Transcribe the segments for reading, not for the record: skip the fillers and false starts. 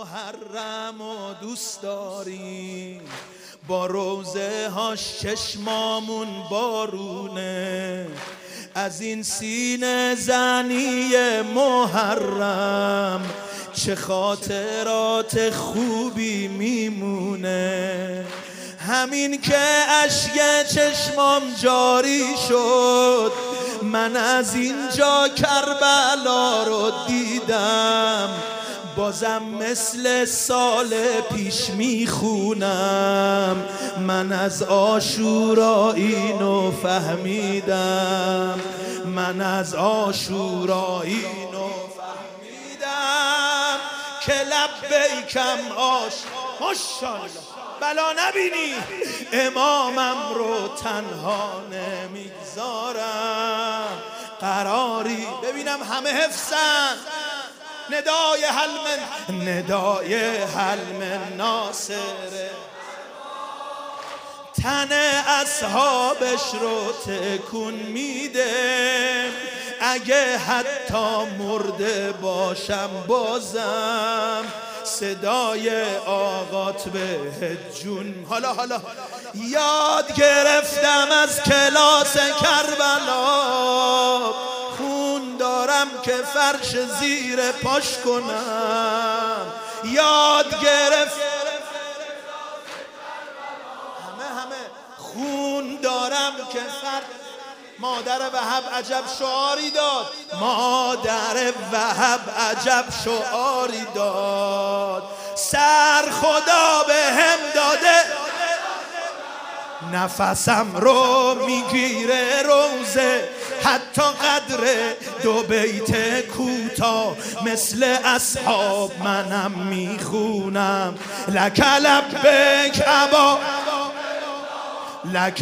محرم و دوست داریم، با روزه هاش چشمامون بارونه، از این سینه زنی محرم چه خاطرات خوبی میمونه. همین که اشک چشمام جاری شد، من از اینجا کربلا رو دیدم، بازم مثل سال پیش میخونم، من از عاشورا اینو فهمیدم، من از عاشورا اینو فهمیدم که لبیکم ماشاءالله بلا نبینی امامم رو تنها نمیگذارم. قراری ببینم همه حفظن ندای حلم ناصره، تن اصحابش رو تکون میده، اگه حتی مرده باشم بازم صدای آقات به جون. حالا یاد گرفتم از کلاس کربلا، خون دارم که فرش زیر پاش کنم. یاد گرفتم همه خون دارم که فرش. مادر وهب عجب شعاری داد، مادر وهب عجب شعاری داد، سر خدا به هم داده نفسم رو میگیره روزه، حتی قدر دو بیت کوتاه مثل اصحاب منم میخونم. لک لبیک ابا لک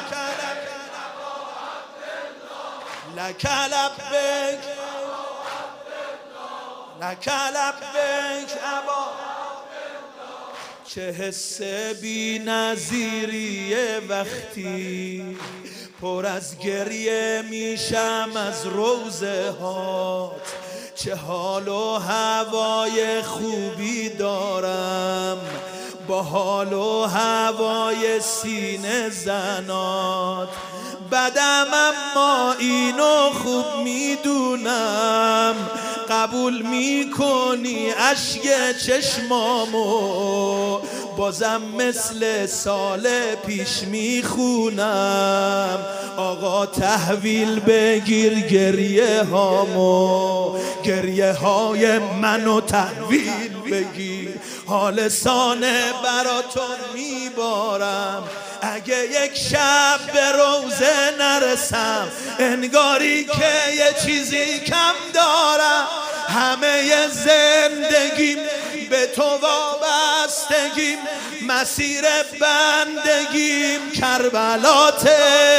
لبیک ابا. چه حس بی نظیریه وقتی پر از گریه میشم از روزه هات، چه حال و هوای خوبی دارم با حال و هوای سینه زنات. بدم اما اینو خوب میدونم، قبول میکنی اشک چشمامو، بازم مثل سال پیش میخونم. آقا تحویل بگیر گریه هامو، گریه های منو تحویل بگیر، حال سانه براتون میبارم. اگه یک شب به روزه نرسم انگاری که یه چیزی کم دارم. همه زندگیم به تو وابستگیم، مسیر بندگیم کربلاته،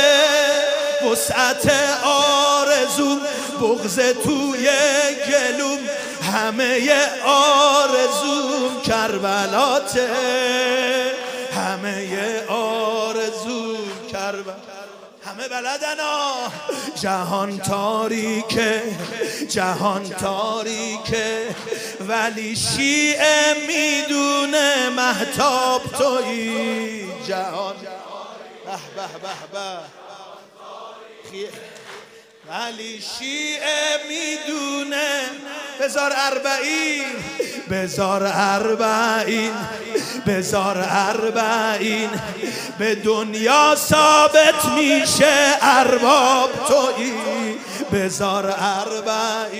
وسعت آرزوم بغض توی گلوم، همه آرزوم کربلاته، همه آرزوم کربلا. همه بلدن جهان تاریکه ولی شیعه میدونه مهتاب تویی. جهان ولی شیعه میدونه. بزار اربعین به دنیا ثابت میشه ارباب تویی. بزار اربعین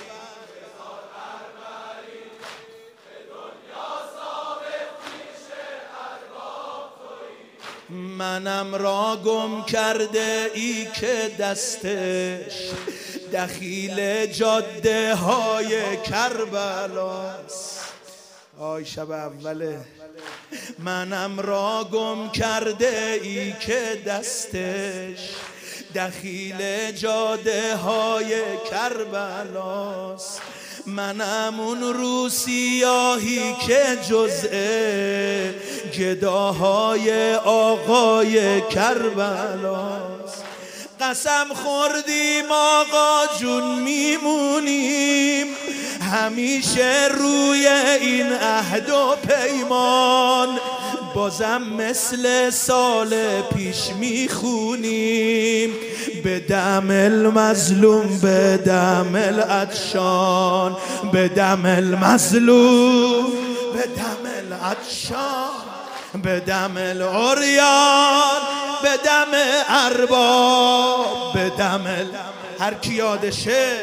منم را گم کرده ای که دستش دخیل جاده های کربلاست. آی شب اوله. منم را گم کرده ای که دستش دخیل جاده های کربلاست. منم اون رو سیاهی که جزء گداهای آقای کربلاست. قسم خوردیم آقا جون میمونیم، همیشه روی این عهد و پیمان بازم مثل سال پیش میخونیم به دم المظلوم به دم العطشان به دم المظلوم به دم العطشان به دم العریان به دم ارباب به دم هر کی یادشه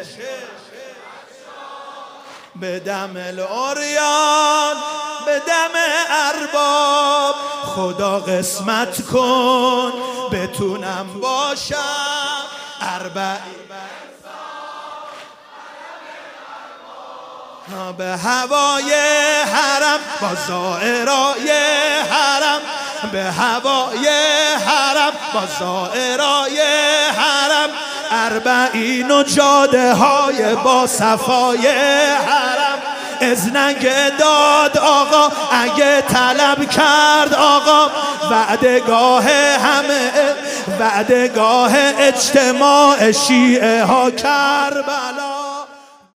به دم العریان به دم ارباب خدا قسمت کن بتونم باشم به هوای حرم با زائرای حرم به هوای حرم با زائرای حرم اربعین و جاده های با صفای حرم اذنگ داد آقا اگه طلب کرد آقا وعدگاه همه وعدگاه اجتماع شیعه ها کربلا